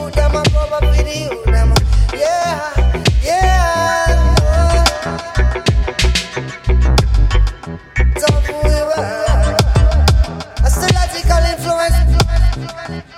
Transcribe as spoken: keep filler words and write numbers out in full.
youth, them a cover for the youth, them. Yeah, yeah. So who we were? Astrological influence.